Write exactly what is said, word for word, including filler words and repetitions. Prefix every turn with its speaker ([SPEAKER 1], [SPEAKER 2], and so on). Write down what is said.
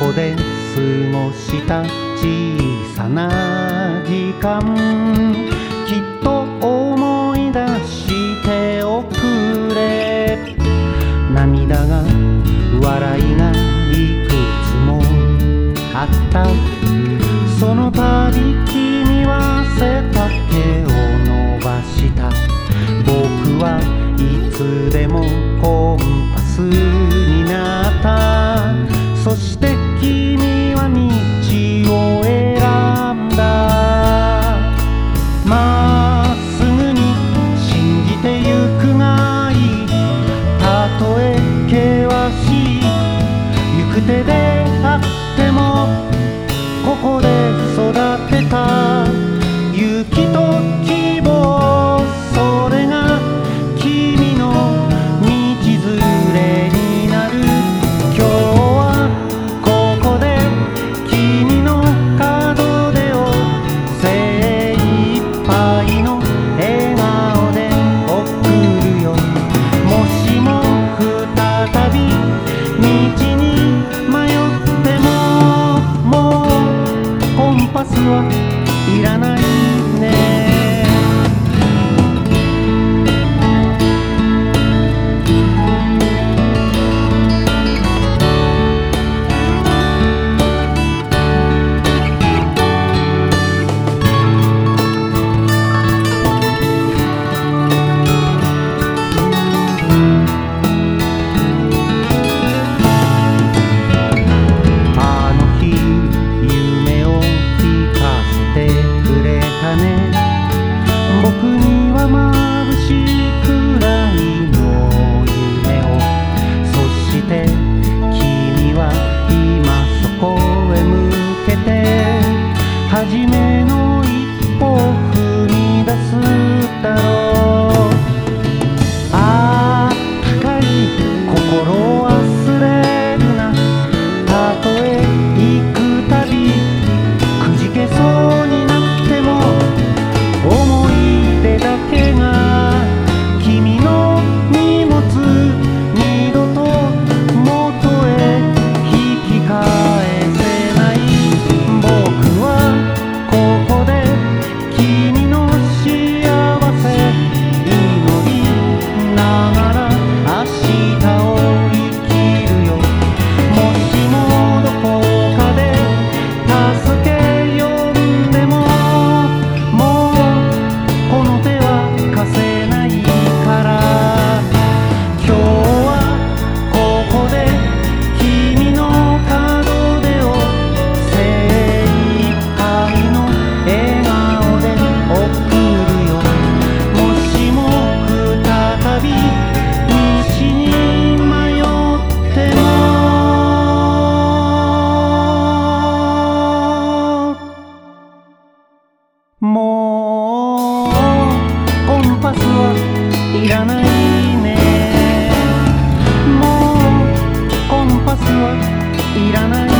[SPEAKER 1] こで過ごした小さな時間、きっと思い出しておくれ。涙が笑いがいくつもあった、その度君は背丈を伸ばした。僕はいつでもコンパスになった。そして君は道を選んだ。まっすぐに信じてゆくがいい。たとえ険しい行く手であっても、ここで育てた勇気と希望、それが君の道連れになる。今日はここで君の門出を精一杯の笑顔で送るよ。もしも再び道に迷っても、もうコンパスはいらないね。僕には眩しいくらいの夢を、そして君は今そこへ向けて初めの一歩を踏み出すだろう。あったかい心を忘れるな。たとえ行くたびくじけそうになっても、思い出だけが君の荷物、二度と元へ引き返せない。僕はここで君の幸せ祈りながら明日を生きるよ。もしもどこかで助け呼んでも、もうこの手は貸せないから。今日はここで君の門出を精一杯の笑顔で送るよ。もしも再び道に迷っても、もうコンパスはいらないね。もうコンパスはいらない。